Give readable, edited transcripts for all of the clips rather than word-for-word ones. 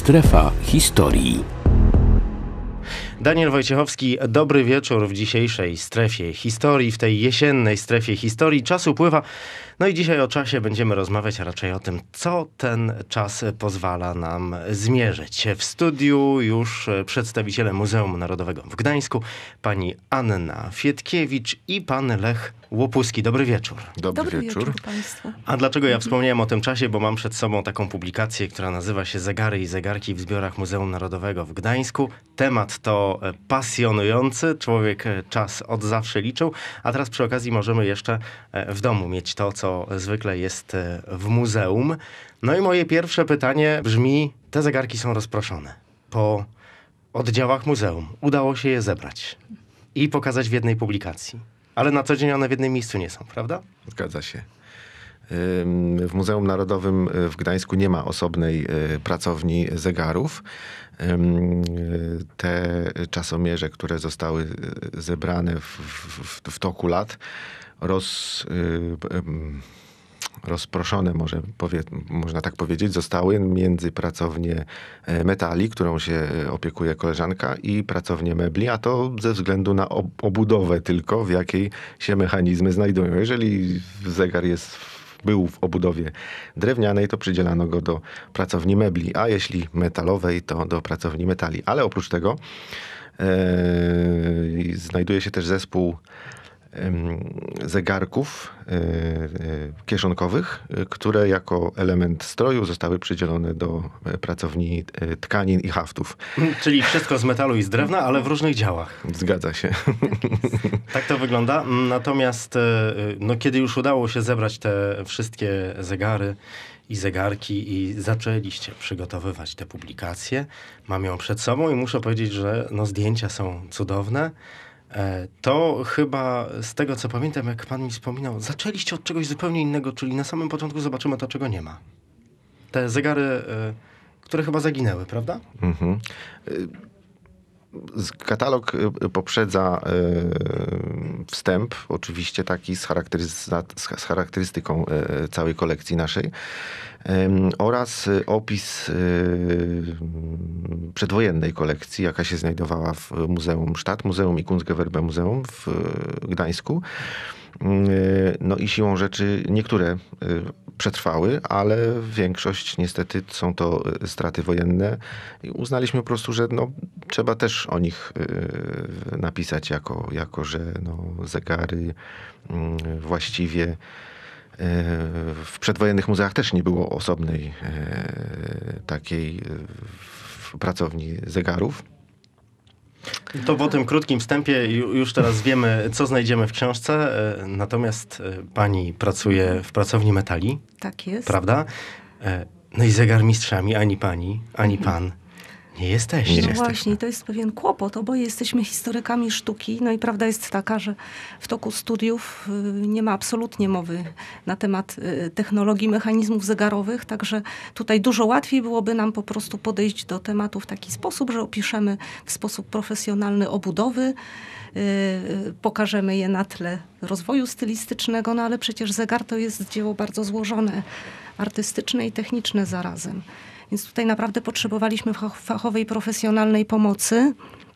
Strefa historii. Daniel Wojciechowski, dobry wieczór w dzisiejszej strefie historii, w tej jesiennej strefie historii. Czas upływa, no i dzisiaj o czasie będziemy rozmawiać, a raczej o tym, co ten czas pozwala nam zmierzyć. W studiu już przedstawiciele Muzeum Narodowego w Gdańsku, pani Anna Fietkiewicz i pan Lech Łopuski. Dobry wieczór. Dobry wieczór Państwu. A dlaczego ja wspomniałem o tym czasie? Bo mam przed sobą taką publikację, która nazywa się Zegary i zegarki w zbiorach Muzeum Narodowego w Gdańsku. Temat to pasjonujący. Człowiek czas od zawsze liczył. A teraz przy okazji możemy jeszcze w domu mieć to, co zwykle jest w muzeum. No i moje pierwsze pytanie brzmi, te zegarki są rozproszone po oddziałach muzeum. Udało się je zebrać i pokazać w jednej publikacji. Ale na co dzień one w jednym miejscu nie są, prawda? Zgadza się. W Muzeum Narodowym w Gdańsku nie ma osobnej pracowni zegarów. Te czasomierze, które zostały zebrane w toku lat, rozproszone, można tak powiedzieć, zostały między pracownię metali, którą się opiekuje koleżanka, i pracownię mebli, a to ze względu na obudowę tylko, w jakiej się mechanizmy znajdują. Jeżeli zegar był w obudowie drewnianej, to przydzielano go do pracowni mebli, a jeśli metalowej, to do pracowni metali. Ale oprócz tego znajduje się też zespół zegarków kieszonkowych, które jako element stroju zostały przydzielone do pracowni tkanin i haftów. Czyli wszystko z metalu i z drewna, ale w różnych działach. Zgadza się. Tak to wygląda. Natomiast kiedy już udało się zebrać te wszystkie zegary i zegarki i zaczęliście przygotowywać te publikacje, mam ją przed sobą i muszę powiedzieć, że zdjęcia są cudowne. To chyba z tego, co pamiętam, jak pan mi wspominał, zaczęliście od czegoś zupełnie innego, czyli na samym początku zobaczymy to, czego nie ma. Te zegary, które chyba zaginęły, prawda? Mhm. Katalog poprzedza wstęp, oczywiście taki z charakterystyką całej kolekcji naszej, oraz opis przedwojennej kolekcji, jaka się znajdowała w Muzeum Sztat, Muzeum i Kunstgewerbe Muzeum w Gdańsku. No i siłą rzeczy niektóre przetrwały, ale większość niestety są to straty wojenne. I uznaliśmy po prostu, że trzeba też o nich napisać, jako że zegary właściwie w przedwojennych muzeach też nie było osobnej takiej pracowni zegarów. To po tym krótkim wstępie już teraz wiemy, co znajdziemy w książce. Natomiast pani pracuje w pracowni metali. Tak jest. Prawda? No i zegarmistrzami ani pani, ani pan nie jesteście. No właśnie, to jest pewien kłopot. Oboje jesteśmy historykami sztuki. No i prawda jest taka, że w toku studiów nie ma absolutnie mowy na temat technologii mechanizmów zegarowych. Także tutaj dużo łatwiej byłoby nam po prostu podejść do tematu w taki sposób, że opiszemy w sposób profesjonalny obudowy, pokażemy je na tle rozwoju stylistycznego, ale przecież zegar to jest dzieło bardzo złożone, artystyczne i techniczne zarazem. Więc tutaj naprawdę potrzebowaliśmy fachowej, profesjonalnej pomocy.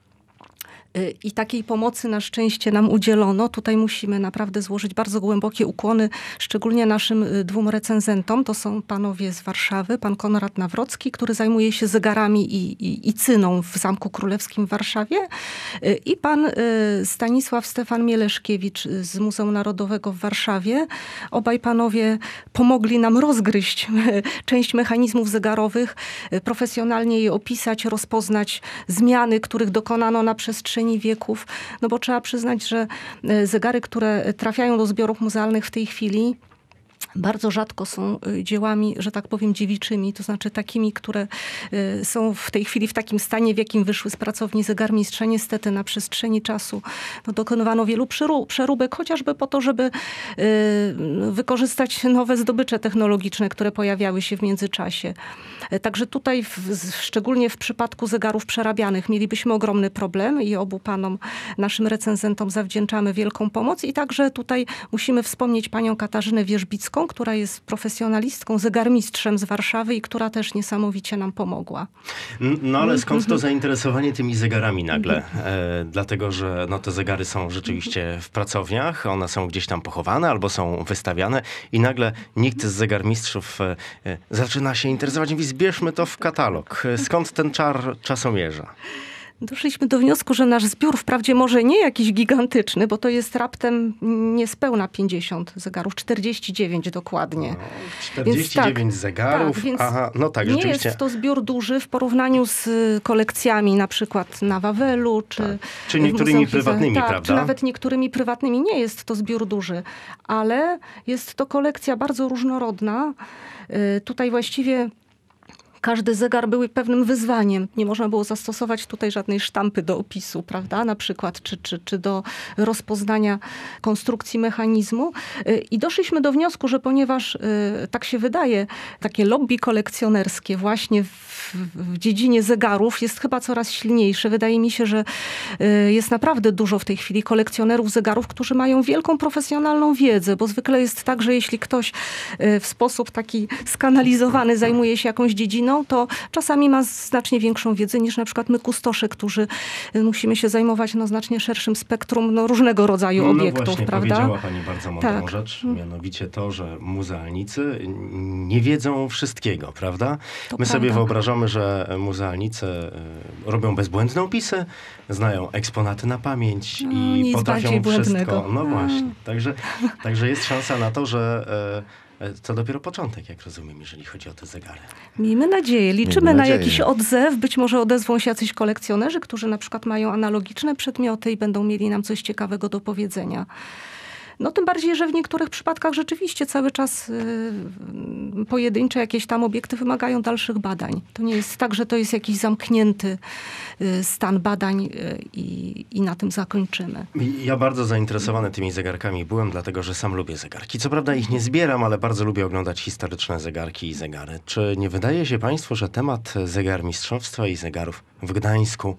I takiej pomocy na szczęście nam udzielono. Tutaj musimy naprawdę złożyć bardzo głębokie ukłony, szczególnie naszym dwóm recenzentom. To są panowie z Warszawy, pan Konrad Nawrocki, który zajmuje się zegarami i cyną w Zamku Królewskim w Warszawie, i pan Stanisław Stefan Mieleszkiewicz z Muzeum Narodowego w Warszawie. Obaj panowie pomogli nam rozgryźć część mechanizmów zegarowych, profesjonalnie je opisać, rozpoznać zmiany, których dokonano na przestrzeni wieków, bo trzeba przyznać, że zegary, które trafiają do zbiorów muzealnych w tej chwili, bardzo rzadko są dziełami, że tak powiem, dziewiczymi, to znaczy takimi, które są w tej chwili w takim stanie, w jakim wyszły z pracowni zegarmistrza. Niestety na przestrzeni czasu dokonywano wielu przeróbek, chociażby po to, żeby wykorzystać nowe zdobycze technologiczne, które pojawiały się w międzyczasie. Także tutaj, szczególnie w przypadku zegarów przerabianych, mielibyśmy ogromny problem i obu panom, naszym recenzentom, zawdzięczamy wielką pomoc. I także tutaj musimy wspomnieć panią Katarzynę Wierzbicką, Wojciechowską, która jest profesjonalistką, zegarmistrzem z Warszawy i która też niesamowicie nam pomogła. No ale skąd to zainteresowanie tymi zegarami nagle? Dlatego, że no, te zegary są rzeczywiście w pracowniach, one są gdzieś tam pochowane albo są wystawiane i nagle nikt z zegarmistrzów zaczyna się interesować i mówi, zbierzmy to w katalog. Skąd ten czar czasomierza? Doszliśmy do wniosku, że nasz zbiór wprawdzie może nie jakiś gigantyczny, bo to jest raptem niespełna 50 zegarów, 49 dokładnie. No, 49 więc zegarów, tak, więc aha, no tak, nie rzeczywiście. jest to zbiór duży w porównaniu z kolekcjami na przykład na Wawelu, Czy w niektórymi Muzeum prywatnymi, tak, prawda? czy nawet niektórymi prywatnymi. Nie jest to zbiór duży, ale jest to kolekcja bardzo różnorodna. Tutaj właściwie każdy zegar był pewnym wyzwaniem. Nie można było zastosować tutaj żadnej sztampy do opisu, prawda? Na przykład, czy do rozpoznania konstrukcji mechanizmu. I doszliśmy do wniosku, że ponieważ tak się wydaje, takie lobby kolekcjonerskie właśnie w dziedzinie zegarów jest chyba coraz silniejsze. Wydaje mi się, że jest naprawdę dużo w tej chwili kolekcjonerów zegarów, którzy mają wielką profesjonalną wiedzę, bo zwykle jest tak, że jeśli ktoś w sposób taki skanalizowany zajmuje się jakąś dziedziną, to czasami ma znacznie większą wiedzę niż na przykład my kustosze, którzy musimy się zajmować znacznie szerszym spektrum różnego rodzaju obiektów, właśnie, prawda? Powiedziała pani bardzo mądrą Tak. rzecz, mianowicie to, że muzealnicy nie wiedzą wszystkiego, prawda? To My sobie prawda. wyobrażamy, że muzealnicy robią bezbłędne opisy, znają eksponaty na pamięć No, i nic potrafią bardziej wszystko. błędnego. No właśnie. Także jest szansa na to, że to dopiero początek, jak rozumiem, jeżeli chodzi o te zegary. Miejmy nadzieję. Liczymy Miejmy na nadzieję. jakiś odzew. Być może odezwą się jacyś kolekcjonerzy, którzy na przykład mają analogiczne przedmioty i będą mieli nam coś ciekawego do powiedzenia. No tym bardziej, że w niektórych przypadkach rzeczywiście cały czas pojedyncze jakieś tam obiekty wymagają dalszych badań. To nie jest tak, że to jest jakiś zamknięty stan badań i na tym zakończymy. Ja bardzo zainteresowany tymi zegarkami byłem, dlatego że sam lubię zegarki. Co prawda ich nie zbieram, ale bardzo lubię oglądać historyczne zegarki i zegary. Czy nie wydaje się państwu, że temat zegarmistrzostwa i zegarów w Gdańsku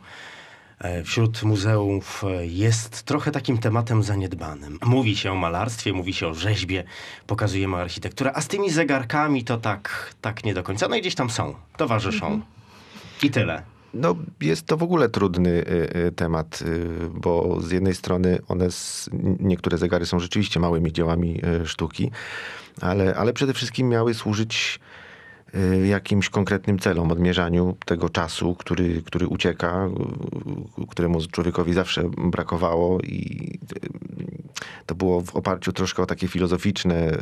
wśród muzeów jest trochę takim tematem zaniedbanym? Mówi się o malarstwie, mówi się o rzeźbie, pokazujemy architekturę, a z tymi zegarkami to tak nie do końca. No i gdzieś tam są, towarzyszą. I tyle. No, jest to w ogóle trudny temat, bo z jednej strony niektóre zegary są rzeczywiście małymi dziełami sztuki, ale przede wszystkim miały służyć jakimś konkretnym celom, odmierzaniu tego czasu, który ucieka, któremu człowiekowi zawsze brakowało i to było w oparciu troszkę o takie filozoficzne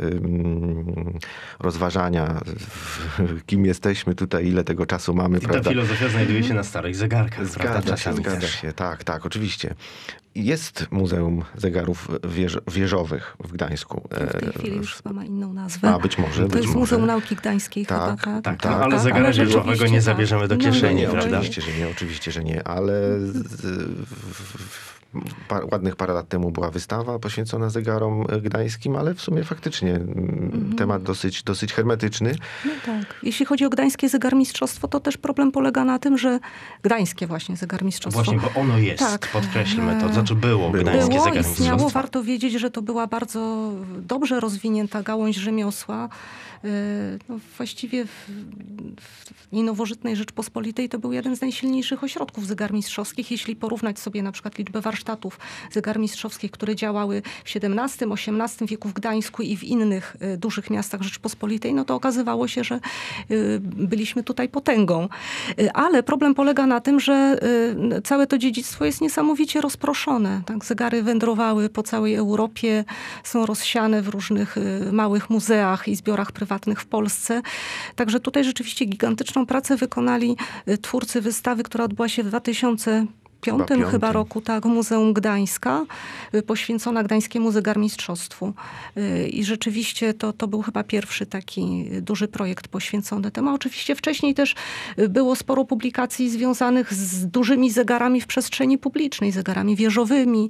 rozważania, kim jesteśmy tutaj, ile tego czasu mamy, I ta prawda? filozofia znajduje się na starych zegarkach, prawda? Czasami Zgadza też. się. Tak, oczywiście. Jest Muzeum Zegarów Wieżowych w Gdańsku. W tej chwili już chyba ma inną nazwę. A, być może. To jest Muzeum Nauki Gdańskiej chyba, tak? Tak, no, ale zegara ale wieżowego rzeczywiście nie zabierzemy do No, kieszeni, Nie, prawda? oczywiście, że nie, ale ładnych parę lat temu była wystawa poświęcona zegarom gdańskim, ale w sumie faktycznie temat dosyć hermetyczny. No tak. Jeśli chodzi o gdańskie zegarmistrzostwo, to też problem polega na tym, że gdańskie właśnie zegarmistrzostwo. Właśnie, bo ono jest, Tak. podkreślmy to. Znaczy było gdańskie Było, zegarmistrzostwo. istniało. Warto wiedzieć, że to była bardzo dobrze rozwinięta gałąź rzemiosła. No, właściwie w nowożytnej Rzeczpospolitej to był jeden z najsilniejszych ośrodków zegarmistrzowskich. Jeśli porównać sobie na przykład liczbę warsztatów zegarmistrzowskich, które działały w XVII, XVIII wieku w Gdańsku i w innych dużych miastach Rzeczpospolitej, no to okazywało się, że byliśmy tutaj potęgą. Ale problem polega na tym, że całe to dziedzictwo jest niesamowicie rozproszone. Tak? Zegary wędrowały po całej Europie, są rozsiane w różnych małych muzeach i zbiorach prywatnych w Polsce. Także tutaj rzeczywiście gigantyczną pracę wykonali twórcy wystawy, która odbyła się w 2005 chyba roku, tak, w Muzeum Gdańska, poświęcona gdańskiemu zegarmistrzostwu. I rzeczywiście to był chyba pierwszy taki duży projekt poświęcony temu. Oczywiście wcześniej też było sporo publikacji związanych z dużymi zegarami w przestrzeni publicznej, zegarami wieżowymi,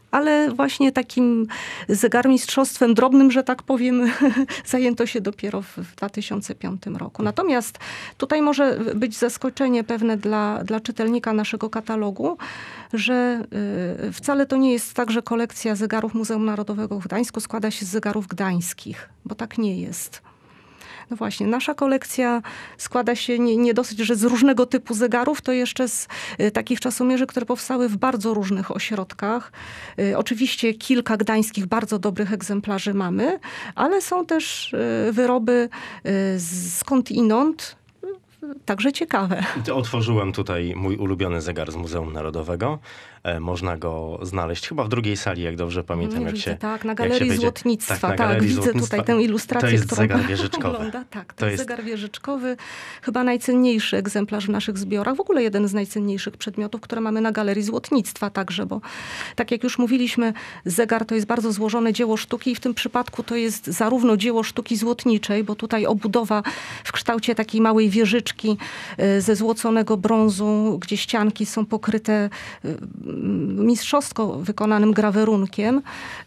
ale właśnie takim zegarmistrzostwem drobnym, że tak powiem, zajęto się dopiero w 2005 roku. Natomiast tutaj może być zaskoczenie pewne dla czytelnika naszego katalogu, że wcale to nie jest tak, że kolekcja zegarów Muzeum Narodowego w Gdańsku składa się z zegarów gdańskich, bo tak nie jest. No właśnie, nasza kolekcja składa się nie dosyć, że z różnego typu zegarów, to jeszcze z takich czasomierzy, które powstały w bardzo różnych ośrodkach. Oczywiście kilka gdańskich bardzo dobrych egzemplarzy mamy, ale są też wyroby skądinąd, także ciekawe. Otworzyłem tutaj mój ulubiony zegar z Muzeum Narodowego. Można go znaleźć chyba w drugiej sali, jak dobrze pamiętam. Tak, na Galerii Złotnictwa. na Galerii widzę Złotnictwa. tutaj tę ilustrację, to jest którą zegar wieżyczkowy. ogląda. Tak, to jest zegar wieżyczkowy. Chyba najcenniejszy egzemplarz w naszych zbiorach. W ogóle jeden z najcenniejszych przedmiotów, które mamy na Galerii Złotnictwa także, bo tak jak już mówiliśmy, zegar to jest bardzo złożone dzieło sztuki i w tym przypadku to jest zarówno dzieło sztuki złotniczej, bo tutaj obudowa w kształcie takiej małej wieżyczki ze złoconego brązu, gdzie ścianki są pokryte mistrzowsko wykonanym grawerunkiem.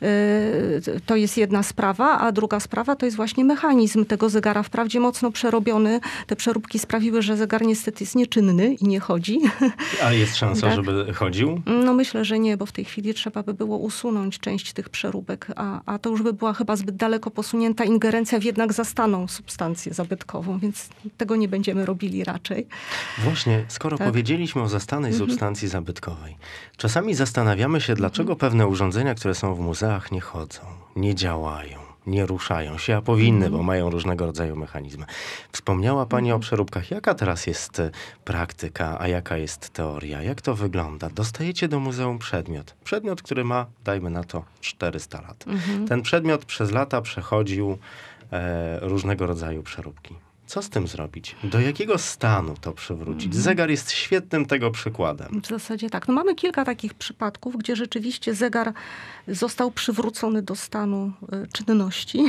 To jest jedna sprawa, a druga sprawa to jest właśnie mechanizm tego zegara. Wprawdzie mocno przerobiony. Te przeróbki sprawiły, że zegar niestety jest nieczynny i nie chodzi. A jest szansa, tak? żeby chodził? No myślę, że nie, bo w tej chwili trzeba by było usunąć część tych przeróbek, a to już by była chyba zbyt daleko posunięta ingerencja w jednak zastaną substancję zabytkową, więc tego nie będziemy robili raczej. Właśnie, skoro powiedzieliśmy o zastanej substancji zabytkowej, czasami zastanawiamy się, dlaczego pewne urządzenia, które są w muzeach, nie chodzą, nie działają, nie ruszają się, a powinny, bo mają różnego rodzaju mechanizmy. Wspomniała pani o przeróbkach. Jaka teraz jest praktyka, a jaka jest teoria? Jak to wygląda? Dostajecie do muzeum przedmiot. Przedmiot, który ma, dajmy na to, 400 lat. Ten przedmiot przez lata przechodził różnego rodzaju przeróbki. Co z tym zrobić? Do jakiego stanu to przywrócić? Zegar jest świetnym tego przykładem. W zasadzie tak. No mamy kilka takich przypadków, gdzie rzeczywiście zegar został przywrócony do stanu czynności.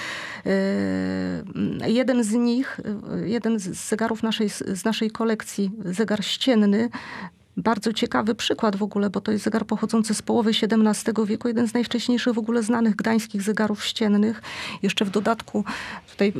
Jeden z nich, jeden z zegarów z naszej kolekcji, zegar ścienny, bardzo ciekawy przykład w ogóle, bo to jest zegar pochodzący z połowy XVII wieku, jeden z najwcześniejszych w ogóle znanych gdańskich zegarów ściennych. Jeszcze w dodatku tutaj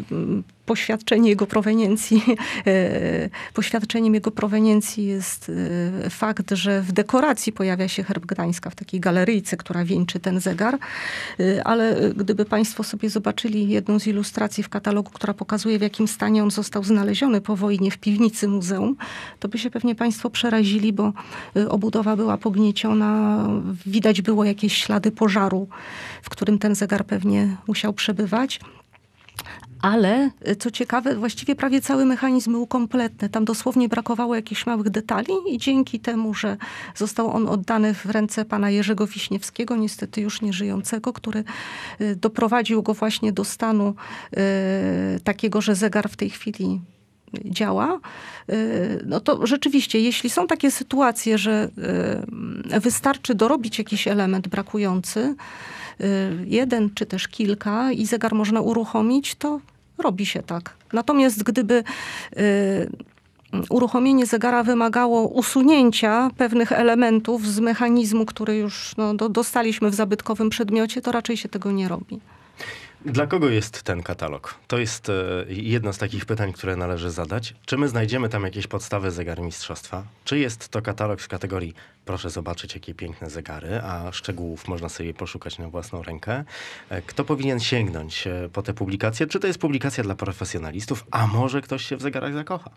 poświadczeniem jego proweniencji jest fakt, że w dekoracji pojawia się herb Gdańska w takiej galeryjce, która wieńczy ten zegar. Ale gdyby państwo sobie zobaczyli jedną z ilustracji w katalogu, która pokazuje, w jakim stanie on został znaleziony po wojnie w piwnicy muzeum, to by się pewnie państwo przerazili, bo obudowa była pognieciona, widać było jakieś ślady pożaru, w którym ten zegar pewnie musiał przebywać. Ale, co ciekawe, właściwie prawie cały mechanizm był kompletny. Tam dosłownie brakowało jakichś małych detali i dzięki temu, że został on oddany w ręce pana Jerzego Wiśniewskiego, niestety już nieżyjącego, który doprowadził go właśnie do stanu takiego, że zegar w tej chwili działa, no to rzeczywiście, jeśli są takie sytuacje, że wystarczy dorobić jakiś element brakujący, jeden czy też kilka i zegar można uruchomić, to robi się tak. Natomiast gdyby uruchomienie zegara wymagało usunięcia pewnych elementów z mechanizmu, który już dostaliśmy w zabytkowym przedmiocie, to raczej się tego nie robi. Dla kogo jest ten katalog? To jest jedno z takich pytań, które należy zadać. Czy my znajdziemy tam jakieś podstawy zegarmistrzostwa? Czy jest to katalog z kategorii proszę zobaczyć, jakie piękne zegary, a szczegółów można sobie poszukać na własną rękę? Kto powinien sięgnąć po tę publikację? Czy to jest publikacja dla profesjonalistów, a może ktoś się w zegarach zakocha?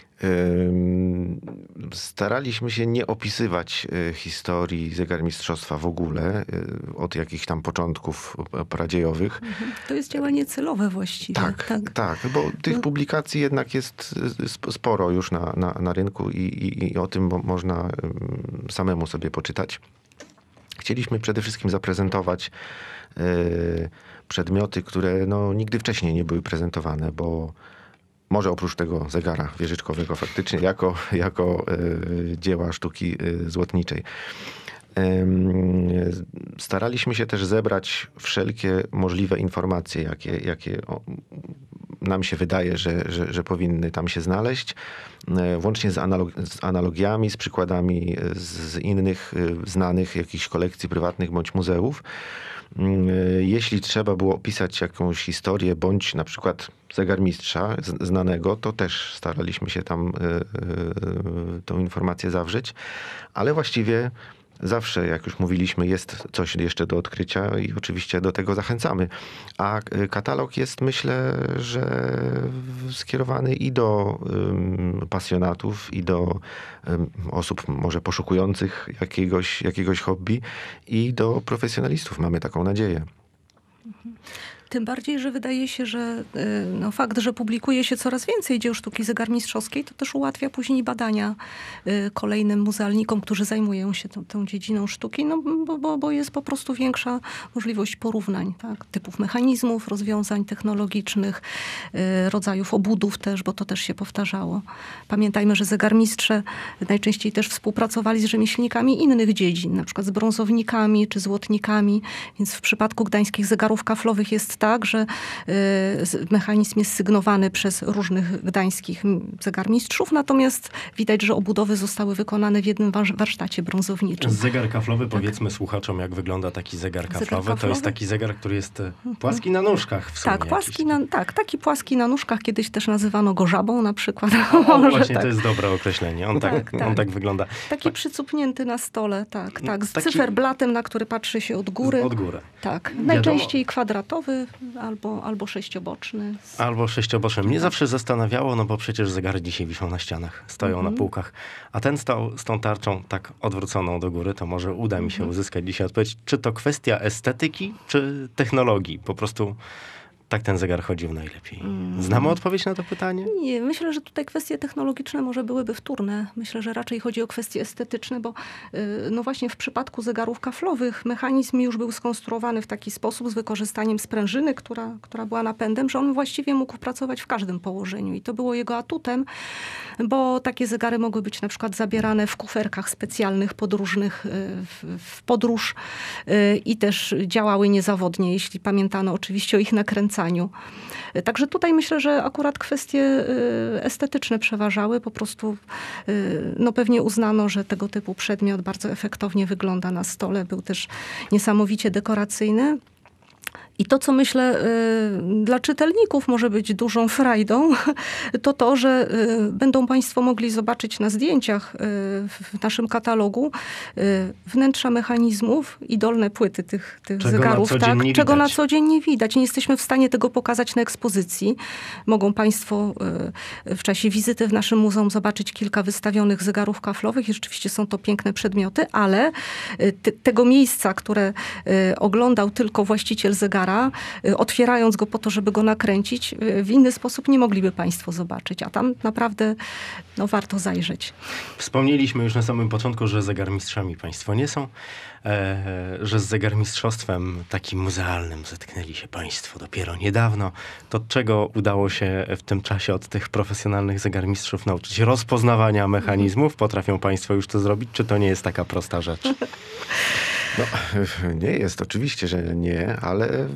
Staraliśmy się nie opisywać historii zegarmistrzostwa w ogóle, od jakichś tam początków pradziejowych. To jest działanie celowe właściwie. Tak, bo tych publikacji jednak jest sporo już na rynku i o tym można samemu sobie poczytać. Chcieliśmy przede wszystkim zaprezentować przedmioty, które nigdy wcześniej nie były prezentowane, bo może oprócz tego zegara wieżyczkowego faktycznie jako dzieła sztuki złotniczej. Staraliśmy się też zebrać wszelkie możliwe informacje, jakie nam się wydaje, że powinny tam się znaleźć, włącznie z analogiami, z przykładami z innych znanych jakichś kolekcji prywatnych bądź muzeów. Jeśli trzeba było opisać jakąś historię, bądź na przykład zegarmistrza znanego, to też staraliśmy się tam tą informację zawrzeć, ale właściwie zawsze, jak już mówiliśmy, jest coś jeszcze do odkrycia i oczywiście do tego zachęcamy. A katalog jest, myślę, że skierowany i do pasjonatów, i do osób może poszukujących jakiegoś hobby, i do profesjonalistów. Mamy taką nadzieję. Tym bardziej, że wydaje się, że fakt, że publikuje się coraz więcej dzieł sztuki zegarmistrzowskiej, to też ułatwia później badania kolejnym muzealnikom, którzy zajmują się tą dziedziną sztuki, bo jest po prostu większa możliwość porównań, tak? Typów mechanizmów, rozwiązań technologicznych, rodzajów obudów też, bo to też się powtarzało. Pamiętajmy, że zegarmistrze najczęściej też współpracowali z rzemieślnikami innych dziedzin, na przykład z brązownikami czy złotnikami, więc w przypadku gdańskich zegarów kaflowych jest tak, że mechanizm jest sygnowany przez różnych gdańskich zegarmistrzów, natomiast widać, że obudowy zostały wykonane w jednym warsztacie brązowniczym. Zegar kaflowy, powiedzmy słuchaczom, jak wygląda taki zegar kaflowy. To jest taki zegar, który jest płaski na nóżkach w sumie. Tak, taki płaski na nóżkach. Kiedyś też nazywano go żabą na przykład. Właśnie, tak. To jest dobre określenie. On tak wygląda. Taki przycupnięty na stole, tak. Z cyferblatem, na który patrzy się od góry. Od góry. Tak. Najczęściej kwadratowy albo sześcioboczny. Albo sześcioboczny. Mnie zawsze zastanawiało, bo przecież zegary dzisiaj wiszą na ścianach, stoją na półkach, a ten stał z tą tarczą tak odwróconą do góry, to może uda mi się uzyskać dzisiaj odpowiedź, czy to kwestia estetyki, czy technologii. Po prostu tak ten zegar chodził najlepiej. Znamy odpowiedź na to pytanie? Nie, myślę, że tutaj kwestie technologiczne może byłyby wtórne. Myślę, że raczej chodzi o kwestie estetyczne, bo właśnie w przypadku zegarów kaflowych mechanizm już był skonstruowany w taki sposób z wykorzystaniem sprężyny, która była napędem, że on właściwie mógł pracować w każdym położeniu. I to było jego atutem, bo takie zegary mogły być na przykład zabierane w kuferkach specjalnych, podróżnych w podróż i też działały niezawodnie, jeśli pamiętano oczywiście o ich nakręcaniu. Także tutaj myślę, że akurat kwestie estetyczne przeważały. Po prostu pewnie uznano, że tego typu przedmiot bardzo efektownie wygląda na stole. Był też niesamowicie dekoracyjny. I to, co myślę dla czytelników może być dużą frajdą, to, że będą państwo mogli zobaczyć na zdjęciach w naszym katalogu wnętrza mechanizmów i dolne płyty tych zegarów, czego na co dzień nie widać. Nie jesteśmy w stanie tego pokazać na ekspozycji. Mogą państwo w czasie wizyty w naszym muzeum zobaczyć kilka wystawionych zegarów kaflowych i rzeczywiście są to piękne przedmioty, ale tego miejsca, które oglądał tylko właściciel zegara, otwierając go po to, żeby go nakręcić, w inny sposób nie mogliby państwo zobaczyć. A tam naprawdę warto zajrzeć. Wspomnieliśmy już na samym początku, że zegarmistrzami państwo nie są, że z zegarmistrzostwem takim muzealnym zetknęli się państwo dopiero niedawno. To czego udało się w tym czasie od tych profesjonalnych zegarmistrzów nauczyć? Rozpoznawania mechanizmów? Potrafią państwo już to zrobić? Czy to nie jest taka prosta rzecz? Nie jest, oczywiście, że nie, ale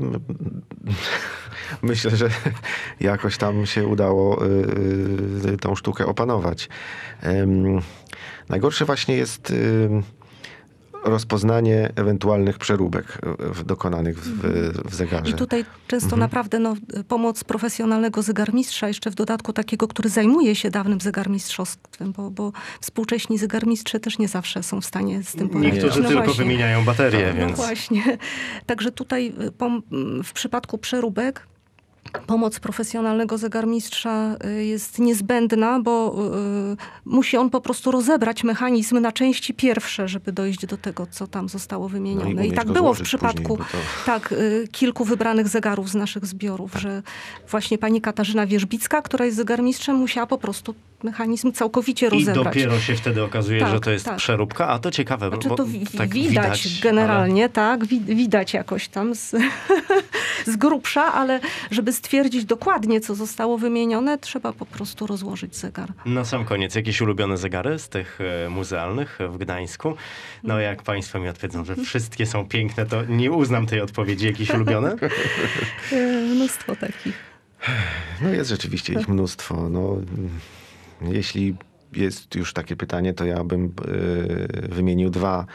myślę, że jakoś tam się udało tą sztukę opanować. Najgorsze właśnie jest rozpoznanie ewentualnych przeróbek dokonanych w zegarze. I tutaj często naprawdę pomoc profesjonalnego zegarmistrza, jeszcze w dodatku takiego, który zajmuje się dawnym zegarmistrzostwem, bo współcześni zegarmistrze też nie zawsze są w stanie z tym poradzić. Niektórzy tylko wymieniają baterie, więc... No właśnie. Także tutaj w przypadku przeróbek pomoc profesjonalnego zegarmistrza jest niezbędna, bo musi on po prostu rozebrać mechanizm na części pierwsze, żeby dojść do tego, co tam zostało wymienione. I tak było w przypadku kilku wybranych zegarów z naszych zbiorów, że właśnie pani Katarzyna Wierzbicka, która jest zegarmistrzem, musiała po prostu mechanizm całkowicie rozebrać. I dopiero się wtedy okazuje, że to jest przeróbka, a to ciekawe. Znaczy bo to tak widać generalnie, ale... widać jakoś tam z grubsza, ale żeby stwierdzić dokładnie, co zostało wymienione, trzeba po prostu rozłożyć zegar. Na sam koniec, jakieś ulubione zegary z tych muzealnych w Gdańsku? No jak państwo mi odpowiedzą, że wszystkie są piękne, to nie uznam tej odpowiedzi. Jakieś ulubione? Mnóstwo takich. No jest rzeczywiście ich mnóstwo. No, jeśli jest już takie pytanie, to ja bym wymienił dwa.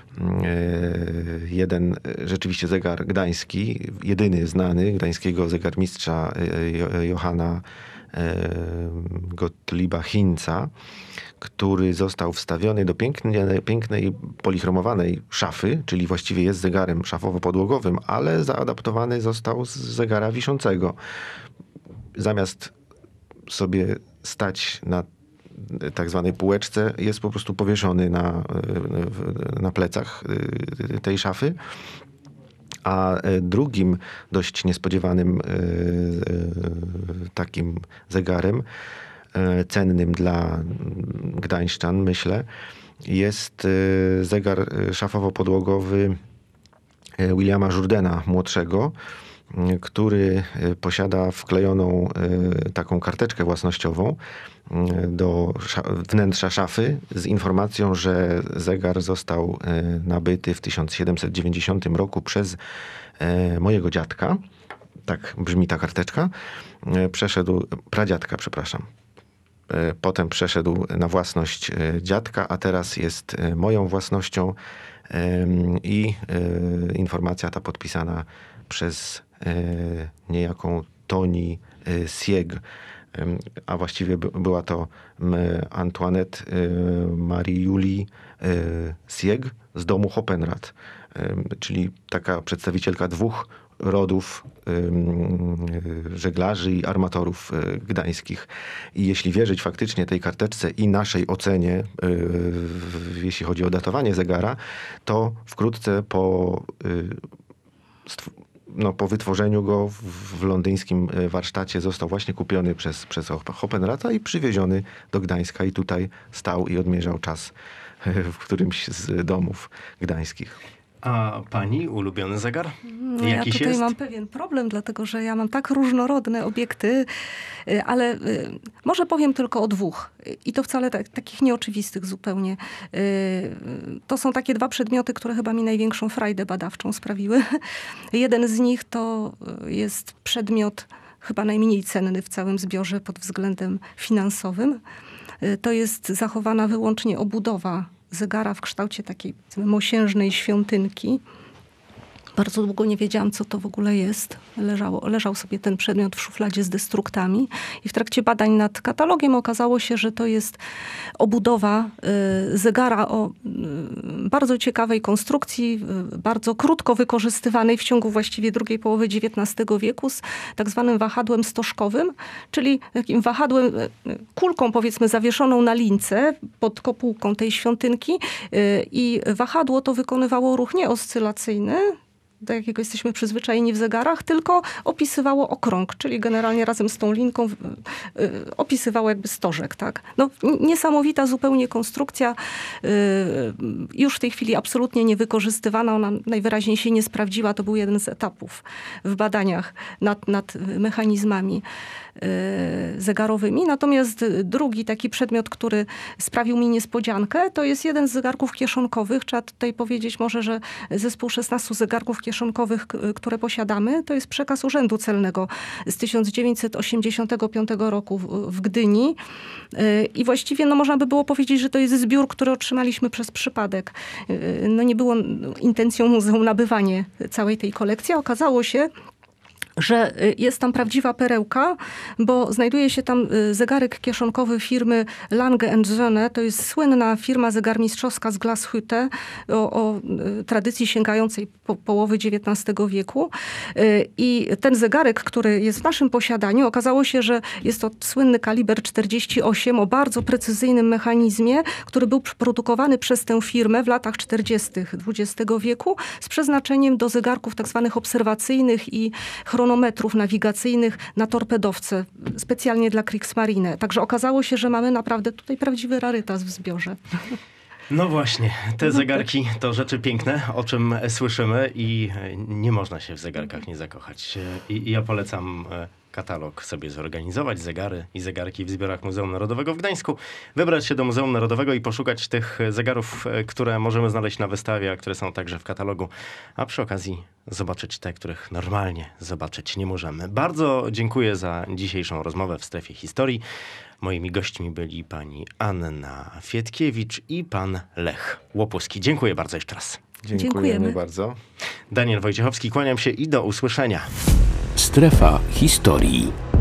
Jeden rzeczywiście zegar gdański, jedyny znany, gdańskiego zegarmistrza Johanna Gottlieba Hinza, który został wstawiony do pięknej polichromowanej szafy, czyli właściwie jest zegarem szafowo-podłogowym, ale zaadaptowany został z zegara wiszącego. Zamiast sobie stać na tak zwanej półeczce, jest po prostu powieszony na plecach tej szafy. A drugim dość niespodziewanym takim zegarem, cennym dla gdańszczan, myślę, jest zegar szafowo-podłogowy Williama Jourdaina młodszego, który posiada wklejoną taką karteczkę własnościową do wnętrza szafy z informacją, że zegar został nabyty w 1790 roku przez mojego dziadka. Tak brzmi ta karteczka. Pradziadka, przepraszam. Potem przeszedł na własność dziadka, a teraz jest moją własnością i informacja ta podpisana przez niejaką Toni Sieg, a właściwie była to Antoinette Marie Julie Sieg z domu Hoppenrath, czyli taka przedstawicielka dwóch rodów żeglarzy i armatorów gdańskich. I jeśli wierzyć faktycznie tej karteczce i naszej ocenie, jeśli chodzi o datowanie zegara, to wkrótce po wytworzeniu go w londyńskim warsztacie został właśnie kupiony przez Hoppenratha i przywieziony do Gdańska i tutaj stał i odmierzał czas w którymś z domów gdańskich. A pani ulubiony zegar? No ja tutaj jest? mam pewien problem, dlatego że ja mam tak różnorodne obiekty, ale może powiem tylko o dwóch. I to wcale takich nieoczywistych zupełnie. To są takie dwa przedmioty, które chyba mi największą frajdę badawczą sprawiły. Jeden z nich to jest przedmiot chyba najmniej cenny w całym zbiorze pod względem finansowym. To jest zachowana wyłącznie obudowa zegara w kształcie takiej mosiężnej świątynki. Bardzo długo nie wiedziałam, co to w ogóle jest. Leżał sobie ten przedmiot w szufladzie z destruktami i w trakcie badań nad katalogiem okazało się, że to jest obudowa zegara o bardzo ciekawej konstrukcji, bardzo krótko wykorzystywanej w ciągu właściwie drugiej połowy XIX wieku z tak zwanym wahadłem stożkowym, czyli takim wahadłem, kulką powiedzmy zawieszoną na lince pod kopułką tej świątynki i wahadło to wykonywało ruch nieoscylacyjny, do jakiego jesteśmy przyzwyczajeni w zegarach, tylko opisywało okrąg, czyli generalnie razem z tą linką opisywało jakby stożek, tak? No, niesamowita zupełnie konstrukcja, już w tej chwili absolutnie niewykorzystywana, ona najwyraźniej się nie sprawdziła, to był jeden z etapów w badaniach nad mechanizmami zegarowymi. Natomiast drugi taki przedmiot, który sprawił mi niespodziankę, to jest jeden z zegarków kieszonkowych. Trzeba tutaj powiedzieć może, że zespół 16 zegarków kieszonkowych, które posiadamy, to jest przekaz Urzędu Celnego z 1985 roku w Gdyni. I właściwie można by było powiedzieć, że to jest zbiór, który otrzymaliśmy przez przypadek. Nie było intencją muzeum nabywanie całej tej kolekcji. Okazało się, że jest tam prawdziwa perełka, bo znajduje się tam zegarek kieszonkowy firmy Lange & Söhne. To jest słynna firma zegarmistrzowska z Glashütte o tradycji sięgającej połowy XIX wieku. I ten zegarek, który jest w naszym posiadaniu, okazało się, że jest to słynny kaliber 48 o bardzo precyzyjnym mechanizmie, który był produkowany przez tę firmę w latach 40. XX wieku z przeznaczeniem do zegarków tak zwanych obserwacyjnych i chronometrów nawigacyjnych na torpedowce, specjalnie dla Kriegsmarine. Także okazało się, że mamy naprawdę tutaj prawdziwy rarytas w zbiorze. No właśnie, te zegarki to rzeczy piękne, o czym słyszymy i nie można się w zegarkach nie zakochać. I ja polecam katalog sobie zorganizować, zegary i zegarki w zbiorach Muzeum Narodowego w Gdańsku, wybrać się do Muzeum Narodowego i poszukać tych zegarów, które możemy znaleźć na wystawie, a które są także w katalogu, a przy okazji zobaczyć te, których normalnie zobaczyć nie możemy. Bardzo dziękuję za dzisiejszą rozmowę w Strefie Historii. Moimi gośćmi byli pani Anna Fietkiewicz i pan Lech Łopuski. Dziękuję bardzo jeszcze raz. Dziękujemy bardzo. Daniel Wojciechowski, kłaniam się i do usłyszenia. Strefa Historii.